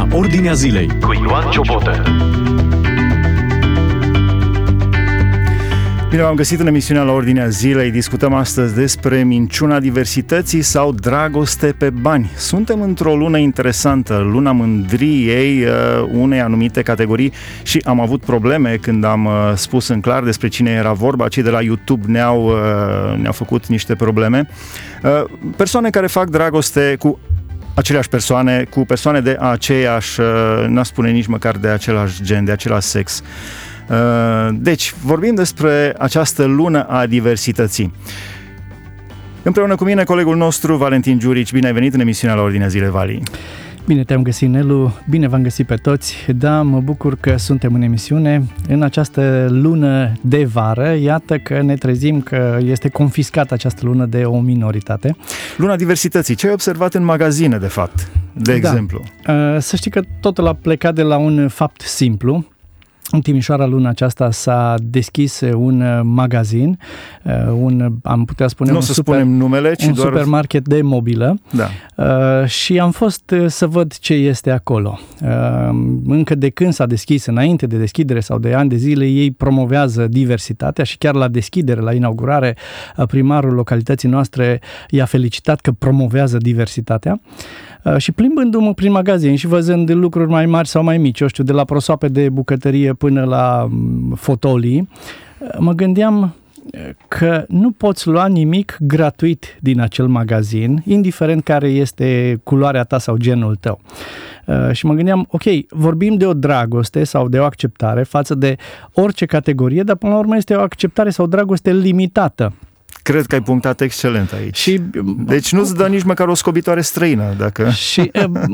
la Ordinea Zilei cu Ioan Ciobotă. Bine v-am găsit în emisiunea La Ordinea Zilei. Discutăm astăzi despre minciuna diversității sau dragoste pe bani. Suntem într-o lună interesantă, luna mândriei unei anumite categorii și am avut probleme când am spus în clar despre cine era vorba. Cei de la YouTube ne-au făcut niște probleme. Persoane care fac dragoste cu aceleași persoane, cu persoane de aceeași, n-aș spune nici măcar de același gen, de același sex. Deci, vorbim despre această lună a diversității. Împreună cu mine, colegul nostru, Valentin Giurici. Bine ai venit în emisiunea La Ordinea Zilei, Vali. Bine te-am găsit, Nelu, bine v-am găsit pe toți. Da, mă bucur că suntem în emisiune. În această lună de vară, iată că ne trezim că este confiscată această lună de o minoritate. Luna diversității. Ce ai observat în magazine, de fapt, de exemplu? Să știi că totul a plecat de la un fapt simplu. În Timișoara luna aceasta s-a deschis un magazin, am putea spune spunem numele, ci doar supermarket de mobilă. Da. Și am fost să văd ce este acolo. Încă de când s-a deschis, înainte de deschidere sau de ani de zile, ei promovează diversitatea și chiar la deschidere, la inaugurare, primarul localității noastre i-a felicitat că promovează diversitatea. Și plimbându-mă prin magazin și văzând lucruri mai mari sau mai mici, eu știu, de la prosoape de bucătărie până la fotolii, mă gândeam că nu poți lua nimic gratuit din acel magazin, indiferent care este culoarea ta sau genul tău. Și mă gândeam, ok, vorbim de o dragoste sau de o acceptare față de orice categorie, dar până la urmă este o acceptare sau dragoste limitată. Cred că ai punctat excelent aici. Și, deci nu-ți dă nici măcar o scobitoare străină, dacă... Și,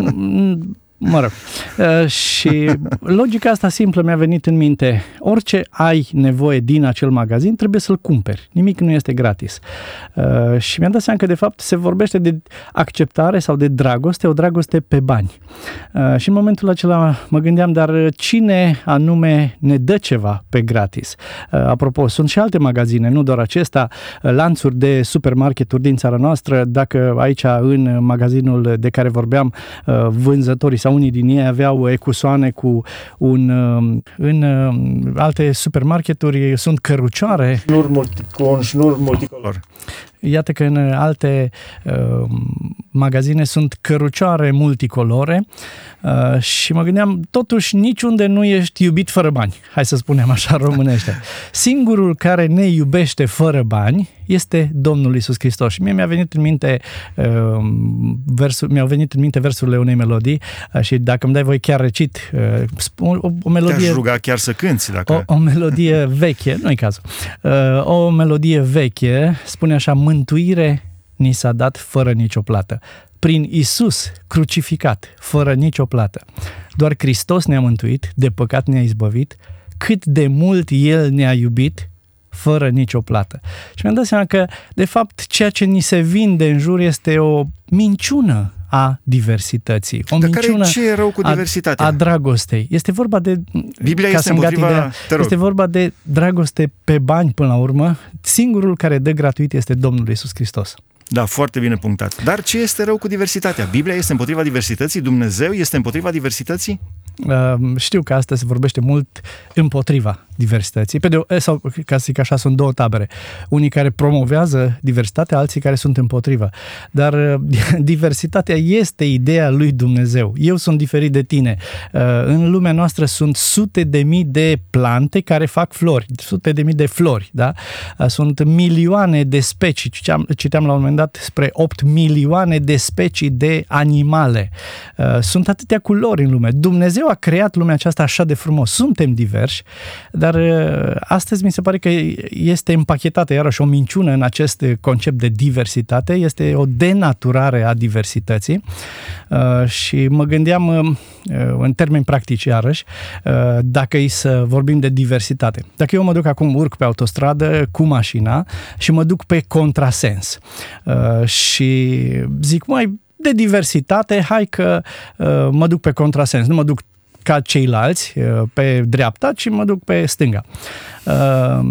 mă rog, și logica asta simplă mi-a venit în minte. Orice ai nevoie din acel magazin, trebuie să-l cumperi. Nimic nu este gratis. Și mi-am dat seama că, de fapt, se vorbește de acceptare sau de dragoste, o dragoste pe bani. Și în momentul acela mă gândeam, dar cine anume ne dă ceva pe gratis? Apropo, sunt și alte magazine, nu doar acesta, lanțuri de supermarketuri din țara noastră. Dacă aici, în magazinul de care vorbeam, vânzătorii sau unii din ei aveau ecusoane cu în alte supermarketuri sunt cărucioare cu un șnur multicolor. Iată că în alte magazine sunt cărucioare multicolore și mă gândeam, totuși niciunde nu ești iubit fără bani, hai să spunem așa românește. Singurul care ne iubește fără bani este Domnul Iisus Hristos. Și mie mi-au venit în minte versurile unei melodii și dacă îmi dai voi chiar recit o melodie... Te-aș ruga chiar să cânti. Dacă... O melodie veche, nu-i cazul. O melodie veche spune așa: mântuire ni s-a dat fără nicio plată. Prin Iisus crucificat, fără nicio plată. Doar Hristos ne-a mântuit, de păcat ne-a izbăvit, cât de mult El ne-a iubit, fără nicio plată. Și mi-am dat seama că, de fapt, ceea ce ni se vinde în jur este o minciună a diversității. O minciună ce e rău cu diversitatea? A dragostei. Este vorba de... Biblia este împotriva... Este vorba de dragoste pe bani, până la urmă. Singurul care dă gratuit este Domnul Iisus Hristos. Da, foarte bine punctat. Dar ce este rău cu diversitatea? Biblia este împotriva diversității? Dumnezeu este împotriva diversității? Știu că astăzi se vorbește mult împotriva diversității. Sau, ca să zic așa, sunt două tabere. Unii care promovează diversitatea, alții care sunt împotriva. Dar diversitatea este ideea lui Dumnezeu. Eu sunt diferit de tine. În lumea noastră sunt sute de mii de plante care fac flori. Sute de mii de flori, da? Sunt milioane de specii. Citeam la un moment dat spre 8 milioane de specii de animale. Sunt atâtea culori în lume. Dumnezeu a creat lumea aceasta așa de frumos. Suntem diversi, dar astăzi mi se pare că este împachetată iarăși o minciună în acest concept de diversitate. Este o denaturare a diversității și mă gândeam în termeni practici iarăși, dacă e să vorbim de diversitate. Dacă eu mă duc acum, urc pe autostradă cu mașina și mă duc pe contrasens și zic, de diversitate, hai că mă duc pe contrasens, nu mă duc ca ceilalți pe dreapta, ci mă duc pe stânga.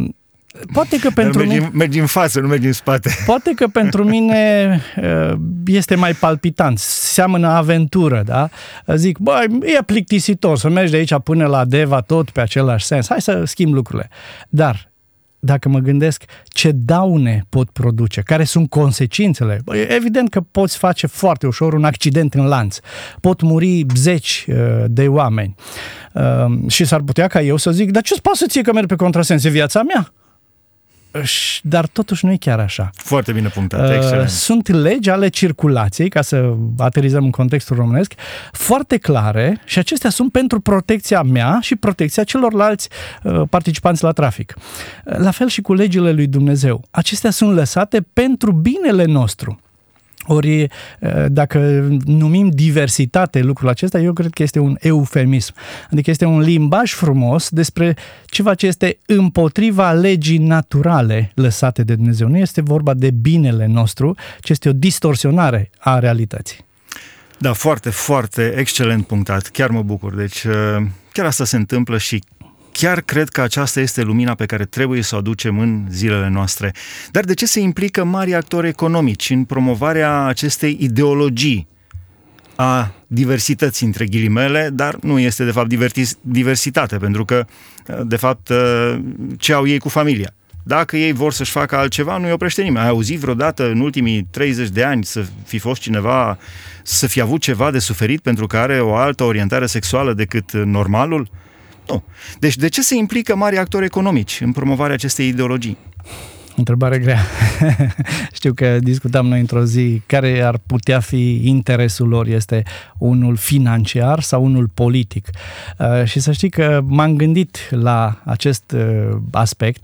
Poate că pentru mine... Mergi în față, nu mergi în spate. Poate că pentru mine este mai palpitant, seamănă aventură, da? Zic, e plictisitor să mergi de aici până la Deva tot pe același sens, hai să schimb lucrurile. Dar dacă mă gândesc ce daune pot produce, care sunt consecințele, evident că poți face foarte ușor un accident în lanț. Pot muri zeci de oameni. Și s-ar putea ca eu să zic, dar ce-ți pasă ție că merg pe contrasens? E viața mea? Dar totuși nu e chiar așa. Foarte bine punctat, excelent. Sunt legi ale circulației, ca să aterizăm în contextul românesc, foarte clare și acestea sunt pentru protecția mea și protecția celorlalți participanți la trafic. La fel și cu legile lui Dumnezeu. Acestea sunt lăsate pentru binele nostru. Ori, dacă numim diversitate lucrul acesta, eu cred că este un eufemism. Adică este un limbaj frumos despre ceva ce este împotriva legii naturale lăsate de Dumnezeu. Nu este vorba de binele nostru, ci este o distorsionare a realității. Da, foarte, foarte excelent punctat. Chiar mă bucur. Deci, chiar asta se întâmplă și chiar cred că aceasta este lumina pe care trebuie să o aducem în zilele noastre. Dar de ce se implică mari actori economici în promovarea acestei ideologii a diversității, între ghilimele, dar nu este de fapt diversitate, pentru că de fapt ce au ei cu familia? Dacă ei vor să-și facă altceva, nu îi oprește nimeni. Ai auzit vreodată în ultimii 30 de ani să fi fost cineva, să fi avut ceva de suferit pentru că are o altă orientare sexuală decât normalul? Nu. Deci de ce se implică mari actori economici în promovarea acestei ideologii? Întrebare grea. Știu că discutam noi într-o zi care ar putea fi interesul lor, este unul financiar sau unul politic. Și să știi că m-am gândit la acest aspect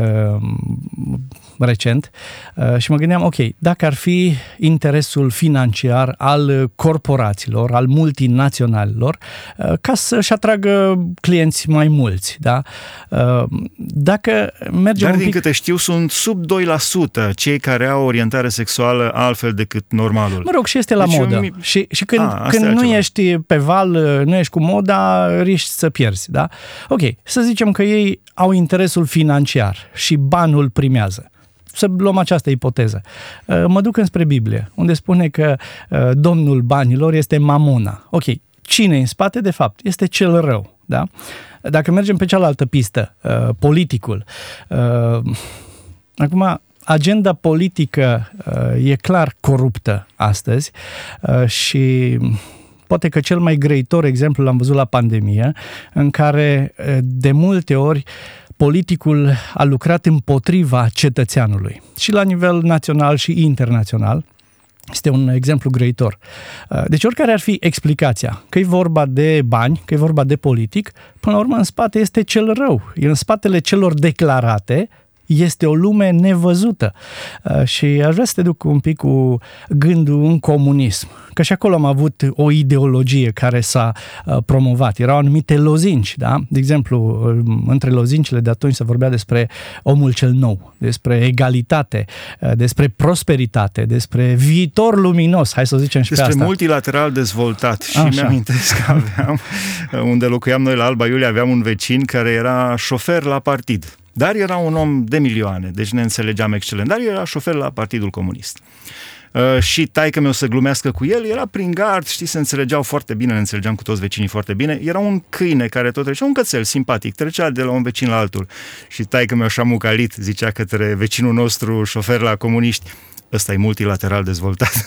recent și mă gândeam, ok, dacă ar fi interesul financiar al corporațiilor, al multinaționalilor, ca să-și atragă clienți mai mulți, da? Dacă mergem Dar din câte știu, sunt sub 2% cei care au orientare sexuală altfel decât normalul. Mă rog, și este la modă. Și când nu ești pe val, nu ești cu moda, riști să pierzi, da? Ok, să zicem că ei au interesul financiar și banul primează. Să luăm această ipoteză. Mă duc înspre Biblie, unde spune că domnul banilor este Mamona. Ok, cine e în spate, de fapt? Este cel rău, da? Dacă mergem pe cealaltă pistă, politicul. Acum, agenda politică e clar coruptă astăzi și poate că cel mai grăitor exemplu l-am văzut la pandemie, în care de multe ori politicul a lucrat împotriva cetățeanului și la nivel național și internațional. Este un exemplu grăitor. Deci oricare ar fi explicația, că e vorba de bani, că e vorba de politic, până la urmă în spate este cel rău. În spatele celor declarate este o lume nevăzută. Și aș vrea să te duc un pic cu gândul în comunism. Că și acolo am avut o ideologie care s-a promovat. Erau anumite lozinci, da? De exemplu, între lozincile de atunci se vorbea despre omul cel nou, despre egalitate, despre prosperitate, despre viitor luminos, hai să zicem și despre pe asta. Multilateral dezvoltat. Și mi-amintesc că aveam, unde locuiam noi la Alba Iulia, aveam un vecin care era șofer la partid. Dar era un om de milioane, deci ne înțelegeam excelent, dar era șofer la Partidul Comunist. Și taică-meu să glumească cu el, era prin gard, știi, se înțelegeau foarte bine, ne înțelegeam cu toți vecinii foarte bine. Era un câine care tot trecea, un cățel simpatic, trecea de la un vecin la altul. Și taică-meu așa mucalit zicea către vecinul nostru șofer la comuniști: ăsta e multilateral dezvoltat.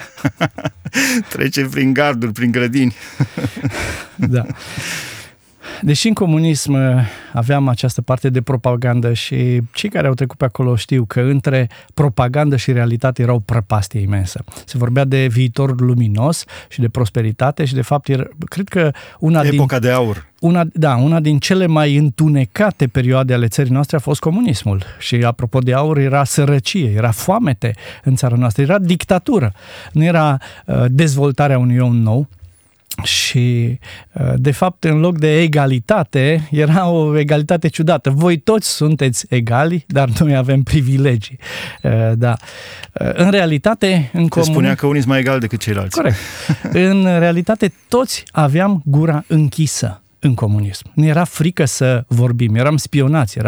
Trece prin garduri, prin grădini. Da. Deși în comunism aveam această parte de propagandă și cei care au trecut pe acolo știu că între propagandă și realitate era o prăpastie imensă. Se vorbea de viitor luminos și de prosperitate și de fapt cred că epoca de aur. Una din cele mai întunecate perioade ale țării noastre a fost comunismul. Și apropo de aur, era sărăcie, era foamete în țara noastră, era dictatură. Nu era dezvoltarea unui om nou. Și, de fapt, în loc de egalitate, era o egalitate ciudată. Voi toți sunteți egali, dar noi avem privilegii. Da. În realitate, Se spunea că unii sunt mai egali decât ceilalți. Corect. În realitate, toți aveam gura închisă în comunism. Ne era frică să vorbim, eram spionați, eram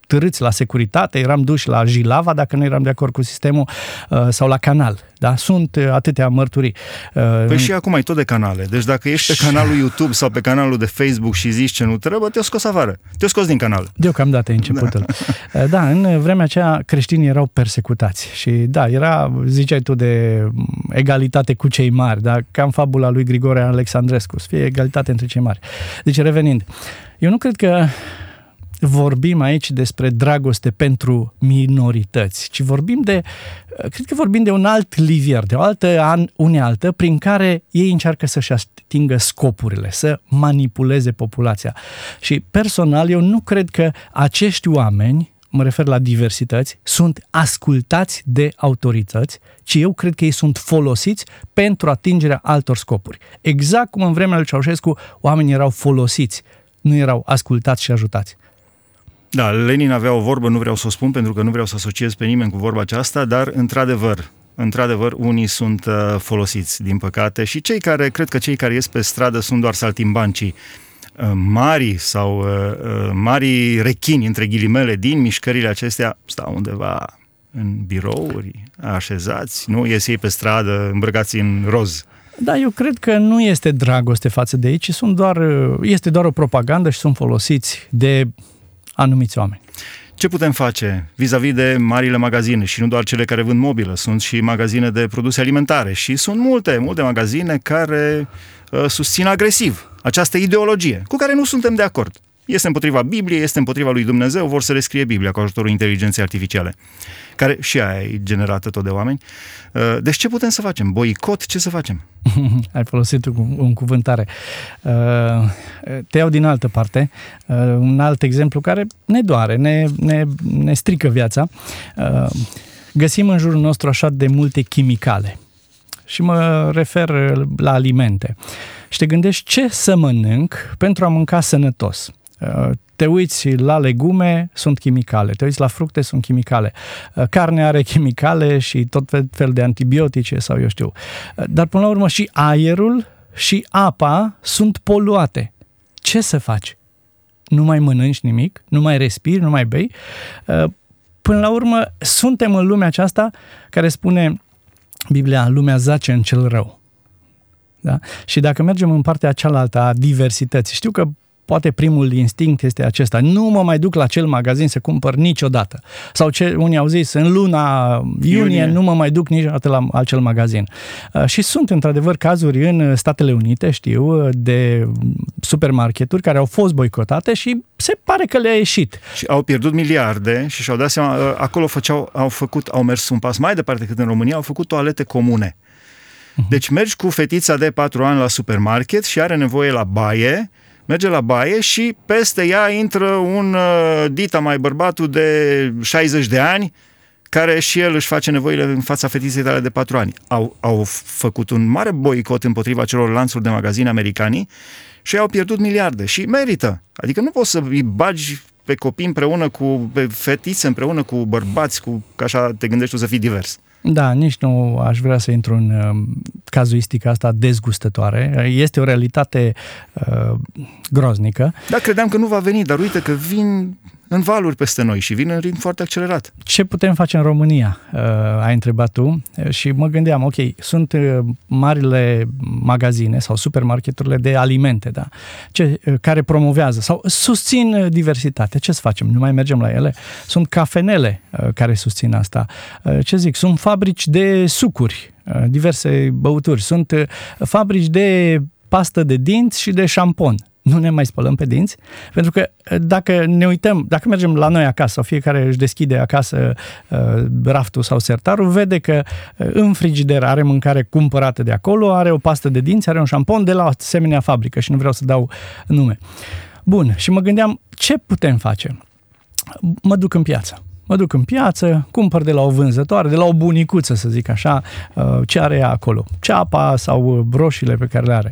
târâți la securitate, eram duși la Jilava dacă nu eram de acord cu sistemul sau la canal. Da? Sunt atâtea mărturii. Păi și acum ai tot de canale. Deci dacă ești pe canalul YouTube sau pe canalul de Facebook și zici ce nu trebuie, te-o scos afară. Te-o scos din canal. Deocamdată ai începutul. Da, în vremea aceea creștinii erau persecutați. Și da, ziceai tu de egalitate cu cei mari, da? Ca în fabula lui Grigore Alexandrescu, să fie egalitate între cei mari. Deci revenind, eu nu cred că vorbim aici despre dragoste pentru minorități, ci cred că vorbim de un alt livier, de o altă unealtă prin care ei încearcă să-și atingă scopurile, să manipuleze populația. Și personal, eu nu cred că acești oameni, mă refer la diversități, sunt ascultați de autorități, ci eu cred că ei sunt folosiți pentru atingerea altor scopuri. Exact cum în vremea lui Ceaușescu, oamenii erau folosiți, nu erau ascultați și ajutați. Da, Lenin avea o vorbă, nu vreau să o spun pentru că nu vreau să asociez pe nimeni cu vorba aceasta, dar într-adevăr, unii sunt folosiți, din păcate, și cred că cei care ies pe stradă sunt doar saltimbancii mari sau mari rechini, între ghilimele, din mișcările acestea, stau undeva în birouri, așezați, nu ies ei pe stradă îmbrăcați în roz. Da, eu cred că nu este dragoste față de ei, ci este doar o propagandă și sunt folosiți de anumiți oameni. Ce putem face vis-a-vis de marile magazine și nu doar cele care vând mobilă, sunt și magazine de produse alimentare și sunt multe magazine care susțin agresiv această ideologie cu care nu suntem de acord. Este împotriva Bibliei, este împotriva lui Dumnezeu, vor să rescrie Biblia cu ajutorul inteligenței artificiale, care și aia e generată tot de oameni. Deci ce putem să facem? Boicot? Ce să facem? Ai folosit un cuvântare. Te iau din altă parte. Un alt exemplu care ne doare, ne strică viața. Găsim în jurul nostru așa de multe chimicale. Și mă refer la alimente. Și te gândești ce să mănânc pentru a mânca sănătos. Te uiți la legume, sunt chimicale. Te uiți la fructe, sunt chimicale. Carne are chimicale și tot fel de antibiotice sau eu știu. Dar până la urmă și aerul și apa sunt poluate. Ce să faci? Nu mai mănânci nimic? Nu mai respiri? Nu mai bei? Până la urmă suntem în lumea aceasta care spune Biblia, lumea zace în cel rău. Da? Și dacă mergem în partea cealaltă a diversității, știu că poate primul instinct este acesta, nu mă mai duc la acel magazin să cumpăr niciodată. Sau unii au zis, în luna iunie nu mă mai duc niciodată la acel magazin. Și sunt într-adevăr cazuri în Statele Unite, știu, de supermarketuri care au fost boicotate și se pare că le-a ieșit. Și au pierdut miliarde și și-au dat seama, acolo au mers un pas mai departe decât în România, au făcut toalete comune. Deci mergi cu fetița de 4 ani la supermarket și are nevoie la baie, merge la baie și peste ea intră un dita mai bărbatul de 60 de ani care și el își face nevoile în fața fetiței tale de 4 ani. Au făcut un mare boicot împotriva celor lanțuri de magazine americani și au pierdut miliarde și merită. Adică nu poți să îi bagi pe copii pe fetițe împreună cu bărbați, că așa te gândești tu să fii divers. Da, nici nu aș vrea să intru în cazuistica asta dezgustătoare. Este o realitate groaznică. Da, credeam că nu va veni, dar uite că vin în valuri peste noi și vin în ritm foarte accelerat. Ce putem face în România? Ai întrebat tu și mă gândeam, ok, sunt marile magazine sau supermarketurile de alimente, da? Care promovează sau susțin diversitatea. Ce să facem? Nu mai mergem la ele? Sunt cafenele care susțin asta. Ce zic? Sunt fabrici de sucuri, diverse băuturi. Sunt fabrici de pastă de dinți și de șampon. Nu ne mai spălăm pe dinți, pentru că dacă ne uităm, dacă mergem la noi acasă sau fiecare își deschide acasă raftul sau sertarul, vede că în frigider are mâncare cumpărată de acolo, are o pastă de dinți, are un șampon de la o asemenea fabrică și nu vreau să dau nume. Bun, și mă gândeam ce putem face? Mă duc în piață, cumpăr de la o vânzătoare, de la o bunicuță, să zic așa, ce are ea acolo, ceapa sau roșiile pe care le are.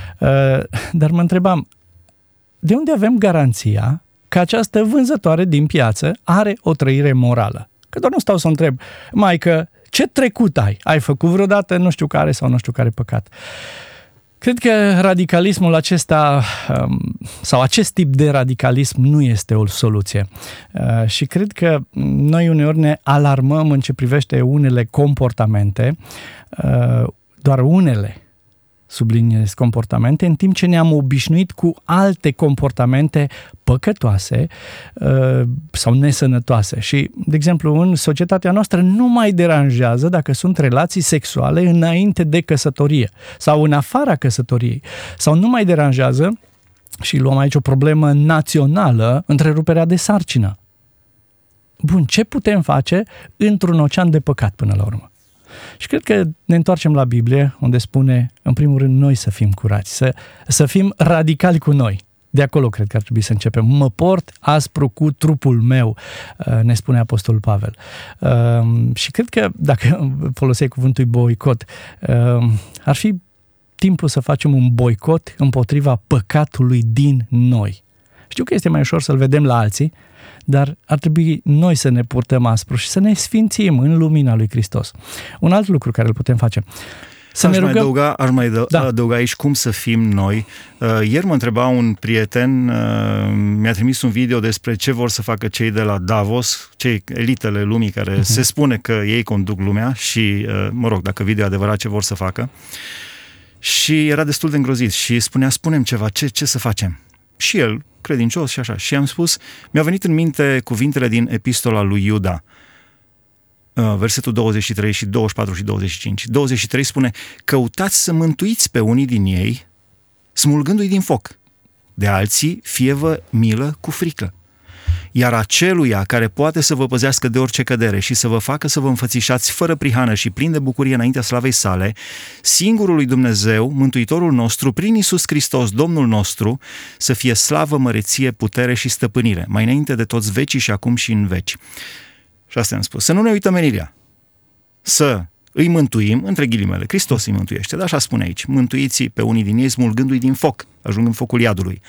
Dar mă întrebam, de unde avem garanția că această vânzătoare din piață are o trăire morală? Că doar nu stau să întreb, maică, ce trecut ai? Ai făcut vreodată nu știu care sau nu știu care păcat? Cred că radicalismul acesta sau acest tip de radicalism nu este o soluție. Și cred că noi uneori ne alarmăm în ce privește unele comportamente, doar unele, subliniez comportamente, în timp ce ne-am obișnuit cu alte comportamente păcătoase sau nesănătoase. Și, de exemplu, în societatea noastră nu mai deranjează dacă sunt relații sexuale înainte de căsătorie sau în afara căsătoriei. Sau nu mai deranjează, și luăm aici o problemă națională, întreruperea de sarcină. Bun, ce putem face într-un ocean de păcat până la urmă? Și cred că ne întoarcem la Biblie, unde spune, în primul rând, noi să fim curați, să fim radicali cu noi. De acolo cred că ar trebui să începem. Mă port aspru cu trupul meu, ne spune Apostolul Pavel. Și cred că, dacă foloseai cuvântul boicot, ar fi timpul să facem un boicot împotriva păcatului din noi. Știu că este mai ușor să-l vedem la alții, dar ar trebui noi să ne purtăm aspru și să ne sfințim în lumina lui Hristos. Un alt lucru care îl putem face. Aș mai adăuga aici cum să fim noi. Ieri mă întreba un prieten, mi-a trimis un video despre ce vor să facă cei de la Davos, cei elitele lumii care se spune că ei conduc lumea și, dacă video e adevărat, ce vor să facă. Și era destul de îngrozit și spunea, spune-mi ceva, ce să facem? Și el, credincios și așa. Și am spus, mi-au venit în minte cuvintele din epistola lui Iuda, versetul 23 și 24 și 25. 23 spune, căutați să mântuiți pe unii din ei, smulgându-i din foc. De alții, fie-vă milă cu frică. Iar aceluia care poate să vă păzească de orice cădere și să vă facă să vă înfățișați fără prihană și plin de bucurie înaintea slavei sale, singurului Dumnezeu, Mântuitorul nostru, prin Iisus Hristos, Domnul nostru, să fie slavă, măreție, putere și stăpânire, mai înainte de toți vecii și acum și în veci. Și asta am spus. Să nu ne uităm menirea. Să îi mântuim, între ghilimele, Hristos îi mântuiește, dar așa spune aici, mântuiți pe unii din ei, smulgându-i din foc, ajung în focul iadului.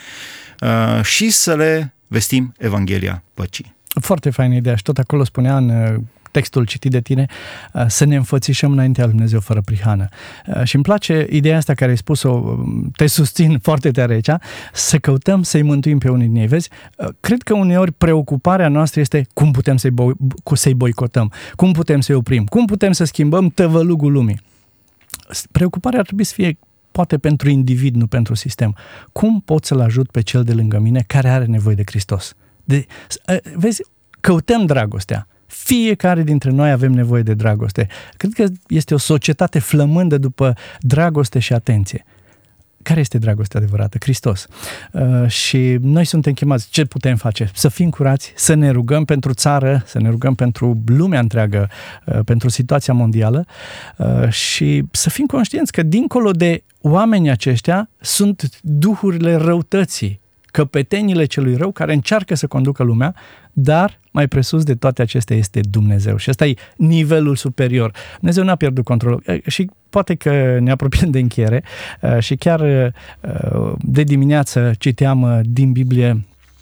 Și să le vestim Evanghelia păcii. Foarte faină idee și tot acolo spunea în textul citit de tine să ne înfățișăm înaintea lui Dumnezeu fără prihană. Și îmi place ideea asta care ai spus-o, te susțin foarte tare aici, să căutăm să-i mântuim pe unii din ei. Vezi, cred că uneori preocuparea noastră este cum putem să-i boicotăm, cum putem să-i oprim, cum putem să schimbăm tăvălugul lumii. Preocuparea ar trebui să fie poate pentru individ, nu pentru sistem. Cum pot să-l ajut pe cel de lângă mine care are nevoie de Hristos? Vezi, căutăm dragostea. Fiecare dintre noi avem nevoie de dragoste. Cred că este o societate flămândă după dragoste și atenție. Care este dragostea adevărată? Hristos. Și noi suntem chemați, ce putem face? Să fim curați, să ne rugăm pentru țară, să ne rugăm pentru lumea întreagă, pentru situația mondială și să fim conștienți că dincolo de oamenii aceștia sunt duhurile răutății, căpetenile celui rău care încearcă să conducă lumea, dar mai presus de toate acestea este Dumnezeu. Și ăsta e nivelul superior. Dumnezeu n-a pierdut controlul. Și poate că ne apropiem de încheiere și chiar de dimineață citeam din Biblie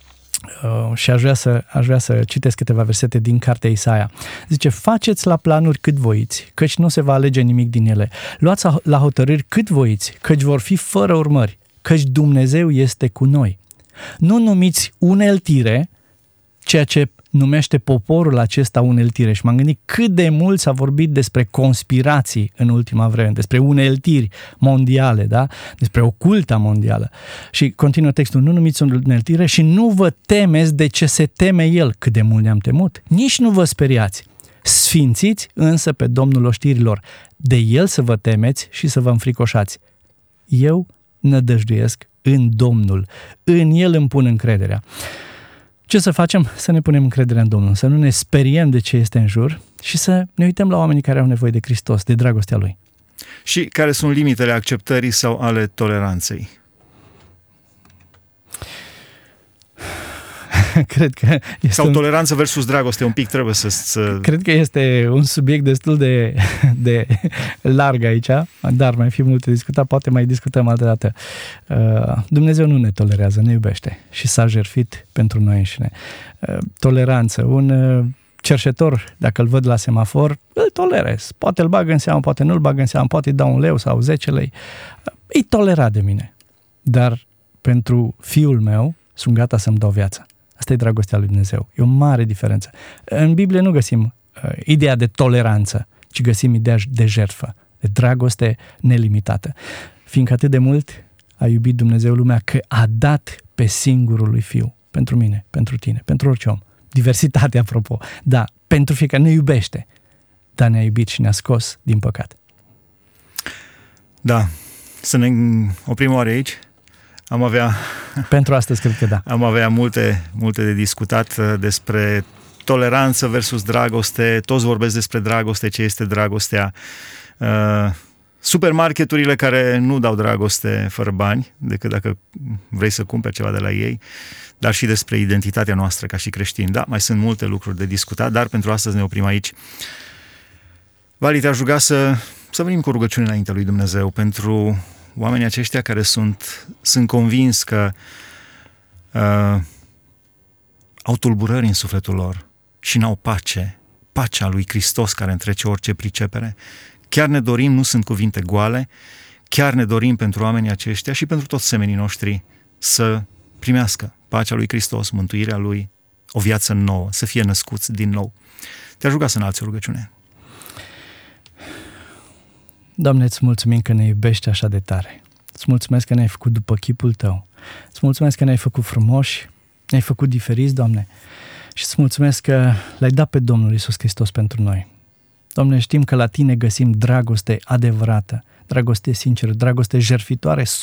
și aș vrea să citesc câteva versete din cartea Isaia. Zice, faceți la planuri cât voiți, căci nu se va alege nimic din ele. Luați la hotărâri cât voiți, căci vor fi fără urmări, căci Dumnezeu este cu noi. Nu numiți uneltire ceea ce numește poporul acesta uneltire. Și m-am gândit cât de mult s-a vorbit despre conspirații în ultima vreme, despre uneltiri mondiale, da? Despre oculta mondială. Și continuă textul, nu numiți uneltire și nu vă temeți de ce se teme el, cât de mult ne-am temut. Nici nu vă speriați. Sfințiți însă pe Domnul oștirilor, de el să vă temeți și să vă înfricoșați. Eu nădăjduiesc în Domnul, în el îmi pun încrederea. Ce să facem? Să ne punem încrederea în Domnul, să nu ne speriem de ce este în jur și să ne uităm la oamenii care au nevoie de Hristos, de dragostea Lui. Și care sunt limitele acceptării sau ale toleranței? Cred că sau toleranță versus dragoste, un pic trebuie să... Cred că este un subiect destul de larg aici, dar mai fi multe discutat, poate mai discutăm altă dată. Dumnezeu nu ne tolerează, ne iubește și s-a jertfit pentru noi înșine. Toleranță, un cerșetor, dacă îl văd la semafor, îl tolerez. Poate îl bag în seamă, poate nu îl bag în seamă, poate îi dau 1 leu sau 10 lei. e tolerat de mine, dar pentru fiul meu sunt gata să-mi dau viața. Asta e dragostea lui Dumnezeu. E o mare diferență. În Biblie nu găsim ideea de toleranță, ci găsim ideea de jertfă, de dragoste nelimitată. Fiindcă atât de mult a iubit Dumnezeu lumea că a dat pe singurul lui Fiu. Pentru mine, pentru tine, pentru orice om. Diversitate, apropo. Da, pentru fiecare ne iubește, dar ne-a iubit și ne-a scos din păcat. Da, să ne oprim oare aici? Pentru astăzi cred că da. Am avea multe de discutat despre toleranță versus dragoste. Toți vorbesc despre dragoste, ce este dragostea. Supermarketurile care nu dau dragoste fără bani, decât dacă vrei să cumperi ceva de la ei, dar și despre identitatea noastră ca și creștini. Da, mai sunt multe lucruri de discutat, dar pentru astăzi ne oprim aici. Vali, te-aș ruga să venim cu rugăciune înaintea lui Dumnezeu pentru oamenii aceștia care sunt convins că au tulburări în sufletul lor și n-au pacea lui Hristos care întrece orice pricepere. Chiar ne dorim, nu sunt cuvinte goale, chiar ne dorim pentru oamenii aceștia și pentru toți semenii noștri să primească pacea lui Hristos, mântuirea lui, o viață nouă, să fie născuți din nou. Te-aș ruga să înalți o rugăciune. Doamne, îți mulțumim că ne iubești așa de tare. Îți mulțumesc că ne-ai făcut după chipul Tău. Îți mulțumesc că ne-ai făcut frumoși, ne-ai făcut diferiți, Doamne. Și îți mulțumesc că L-ai dat pe Domnul Iisus Hristos pentru noi. Doamne, știm că la Tine găsim dragoste adevărată, dragoste sinceră, dragoste jertfitoare 100%,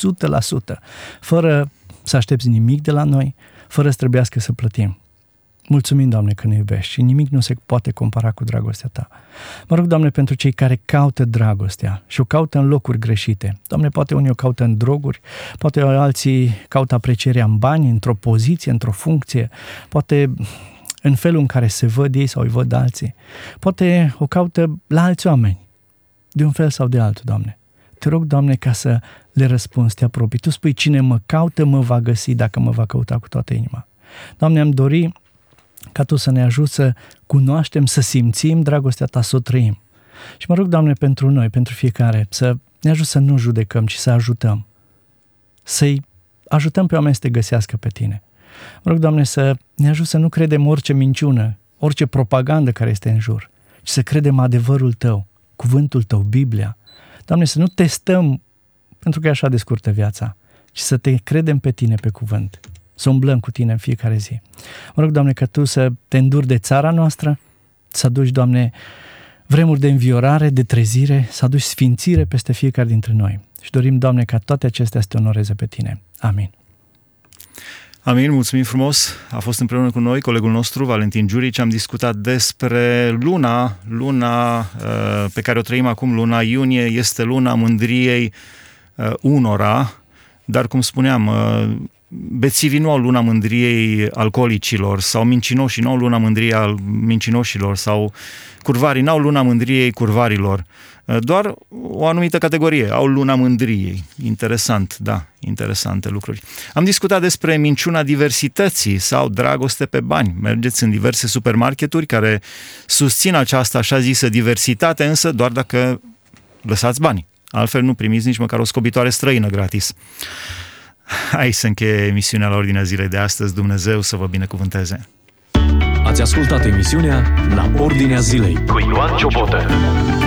fără să aștepți nimic de la noi, fără să trebuiască să plătim. Mulțumim, Doamne, că ne iubești și nimic nu se poate compara cu dragostea Ta. Mă rog, Doamne, pentru cei care caută dragostea și o caută în locuri greșite. Doamne, poate unii o caută în droguri, poate alții caută aprecierea în bani, într-o poziție, într-o funcție, poate în felul în care se văd ei sau îi văd alții. Poate o caută la alți oameni, de un fel sau de altul, Doamne. Te rog, Doamne, ca să le răspunzi, te apropii. Tu spui, cine mă caută mă va găsi dacă mă va căuta cu toată inima. Doamne, am dori ca Tu să ne ajuți să cunoaștem, să simțim dragostea Ta, să o trăim. Și mă rog, Doamne, pentru noi, pentru fiecare, să ne ajut să nu judecăm, ci să ajutăm. Să-i ajutăm pe oameni să Te găsească pe Tine. Mă rog, Doamne, să ne ajut să nu credem orice minciună, orice propagandă care este în jur, ci să credem adevărul Tău, cuvântul Tău, Biblia. Doamne, să nu testăm, pentru că e așa de scurtă viața, ci să Te credem pe Tine, pe cuvânt. Să umblăm cu Tine în fiecare zi. Mă rog, Doamne, că Tu să Te înduri de țara noastră, să aduci, Doamne, vremuri de înviorare, de trezire, să aduci sfințire peste fiecare dintre noi. Și dorim, Doamne, ca toate acestea să Te onoreze pe Tine. Amin. Amin, mulțumim frumos. A fost împreună cu noi colegul nostru, Valentin Giurici. Am discutat despre luna pe care o trăim acum, luna iunie. Este luna mândriei unora, dar cum spuneam, bețivii nu au luna mândriei alcoolicilor sau mincinoșii nu au luna mândriei al mincinoșilor sau curvarii n-au luna mândriei curvarilor. Doar o anumită categorie au luna mândriei. Interesant, da, interesante lucruri. Am discutat despre minciuna diversității sau dragoste pe bani. Mergeți în diverse supermarketuri care susțin această așa zisă diversitate, însă doar dacă lăsați bani. Altfel nu primiți nici măcar o scobitoare străină gratis. Hai să încheie emisiunea la ordinea zilei de astăzi. Dumnezeu să vă binecuvânteze. Ați ascultat emisiunea La Ordinea Zilei cu Ioan Ciobotă.